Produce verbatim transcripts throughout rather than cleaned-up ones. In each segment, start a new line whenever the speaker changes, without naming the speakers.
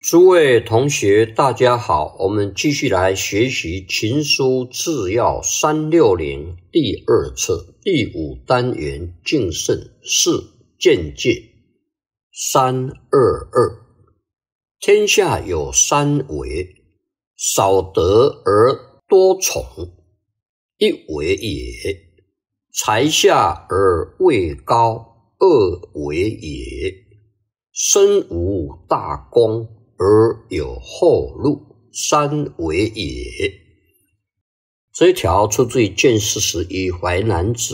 诸位同学大家好，我们继续来学习情书治要三六零第二册第五单元敬胜四见解三二二。天下有三为，少得而多宠，一为也；才下而位高，二为也；身无大功而有后路，三为也。这一条出自于卷四十一淮南子。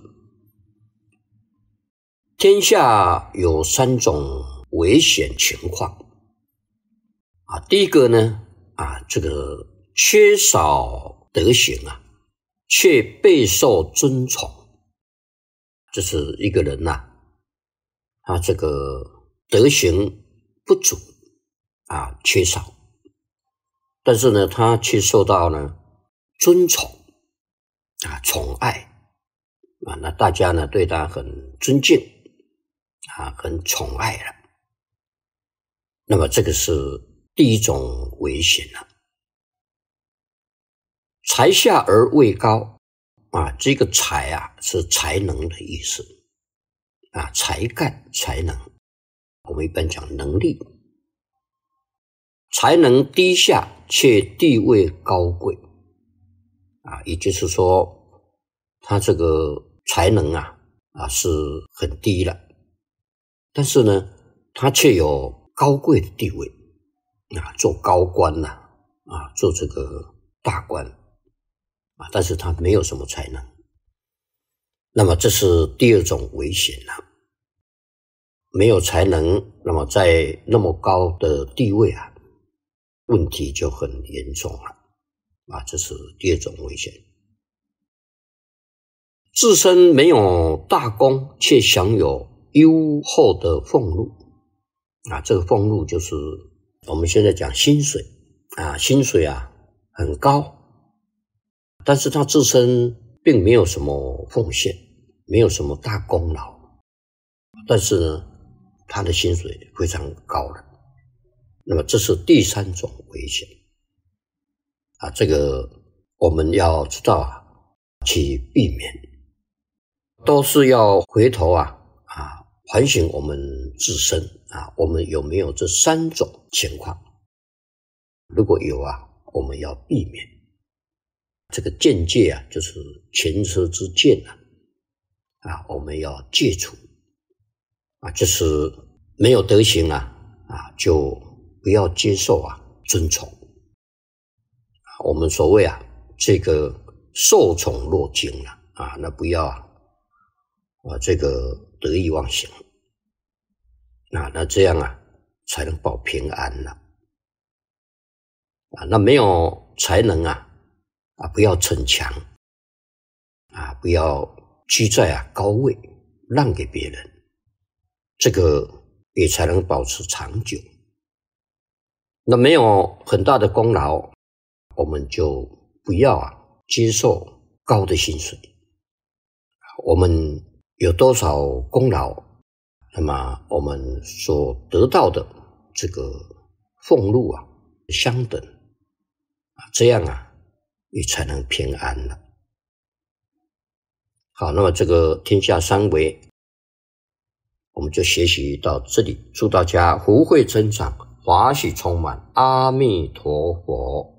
天下有三种危险情况啊，第一个呢啊，这个缺少德行啊，却备受尊崇，这是一个人呐、啊，他这个德行不足啊，缺少，但是呢，他却受到呢尊崇啊，宠爱啊，那大家呢对他很尊敬啊，很宠爱了。那么这个是第一种危险了、啊。才下而位高啊，这个才啊是才能的意思啊，才干才能，我们一般讲能力。才能低下却地位高贵啊，也就是说他这个才能啊啊是很低了，但是呢他却有高贵的地位啊，做高官呐 啊, 啊做这个大官啊，但是他没有什么才能，那么这是第二种危险了、啊。没有才能，那么在那么高的地位啊，问题就很严重了啊，这是第二种危险。自身没有大功，却享有优厚的俸禄啊，这个俸禄就是我们现在讲薪水啊，薪水啊很高，但是他自身并没有什么奉献，没有什么大功劳，但是呢，他的薪水非常高了。那么这是第三种危险啊，这个我们要知道啊，去避免，都是要回头啊啊反省我们自身啊，我们有没有这三种情况？如果有啊，我们要避免。这个见戒啊，就是前车之鉴啊，啊，我们要戒除啊，就是没有德行啊啊就不要接受啊尊崇，我们所谓啊这个受宠若惊了啊，那不要啊啊这个得意忘形啊，那这样啊才能保平安了啊。那没有才能啊啊不要逞强啊，不要居在啊高位让给别人，这个也才能保持长久。那没有很大的功劳，我们就不要啊接受高的薪水。我们有多少功劳，那么我们所得到的这个俸禄啊相等啊，这样啊也才能平安了。好，那么这个天下三为我们就学习到这里，祝大家福慧增长，华喜充满，阿弥陀佛。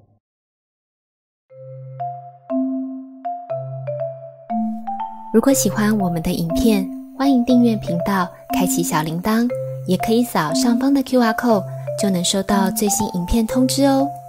如果喜欢我们的影片，欢迎订阅频道，开启小铃铛，也可以扫上方的 Q R code， 就能收到最新影片通知哦。